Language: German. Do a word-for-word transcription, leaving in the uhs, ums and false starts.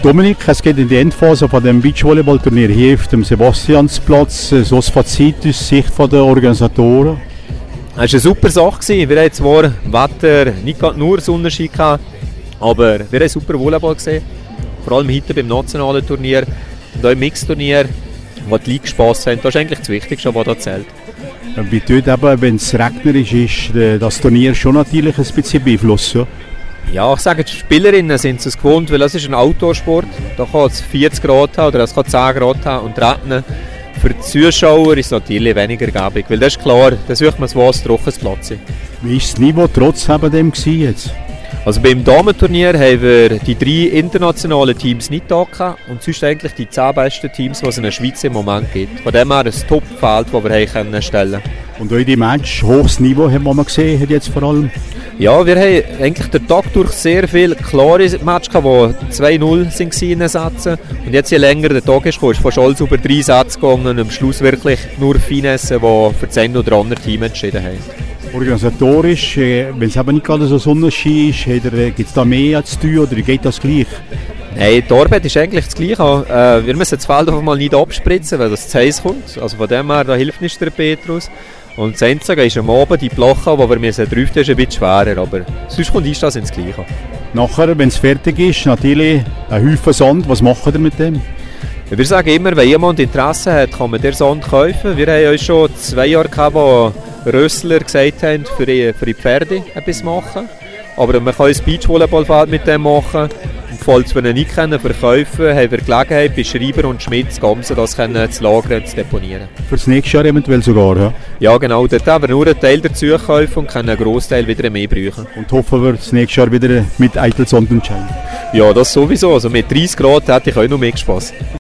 Dominik, es geht in die Endphase von dem Beachvolleyball-Turnier hier auf dem Sebastiansplatz. So das Fazit aus Sicht der Organisatoren? Es war eine super Sache. Wir hatten zwar Wetter, nicht nur Sonnenschein gehabt, aber wir haben super Volleyball gesehen. Vor allem heute beim nationalen Turnier und auch im Mixturnier, wo die League Spass haben. Das ist eigentlich das Wichtigste, was da zählt. Wie tut eben, wenn es regnerisch ist, das Turnier schon natürlich ein bisschen beeinflussen? Ja, ich sage, die Spielerinnen sind es gewohnt, weil es ist ein Outdoor-Sport. Da kann es vierzig Grad haben oder es kann zehn Grad haben und regnen. Für die Zuschauer ist es natürlich weniger gäbig, weil das ist klar, da sucht man was trockenes Platz. Wie war das Niveau trotz eben dem jetzt? Also beim Damenturnier haben wir die drei internationalen Teams nicht da gehabt und sonst eigentlich die zehn besten Teams, die es in der Schweiz im Moment gibt. Von dem her ein Top-Feld, das wir haben stellen können. Und auch die Match, hohes Niveau haben wir gesehen hat jetzt vor allem? Ja, wir haben eigentlich den Tag durch sehr viele klare Matches gehabt, die zwei null waren in den Sätzen. Und jetzt, je länger der Tag ist, ist fast alles über drei Sätze gegangen und am Schluss wirklich nur Finesse, die für das eine oder andere Team entschieden haben. Organisatorisch, wenn es eben nicht gerade so Sonnenschein ist, gibt es da mehr zu tun oder geht das gleich? Nein, die Arbeit ist eigentlich das Gleiche. Äh, wir müssen das Feld einfach mal nicht abspritzen, weil das zu heiß kommt. Also von dem her, da hilft nicht der Petrus. Und das Einzige ist am Abend die Plache, die wir müssen drauf ist, ein bisschen schwerer, aber sonst kommt das ins Gleiche. Nachher, wenn es fertig ist, natürlich ein Haufen Sand. Was machen wir mit dem? Wir sagen immer, wenn jemand Interesse hat, kann man den Sand kaufen. Wir haben uns schon zwei Jahre gehabt, wo Rössler gesagt haben, für die, für die Pferde etwas machen. Aber man kann ein Beachvolleyballfeld mit dem machen. Und falls wir ihn nicht können, verkaufen, haben wir Gelegenheit, bei Schreiber und Schmidt das Ganze das können, zu lagern und zu deponieren. Für das nächste Jahr eventuell sogar, ja? Ja, genau. Dort haben wir nur einen Teil dazu kaufen und können einen Grossteil wieder mehr brauchen. Und hoffen wir, das nächste Jahr wieder mit Eitelsand entscheiden. Ja, das sowieso. Also mit dreißig Grad hätte ich auch noch mehr Spass.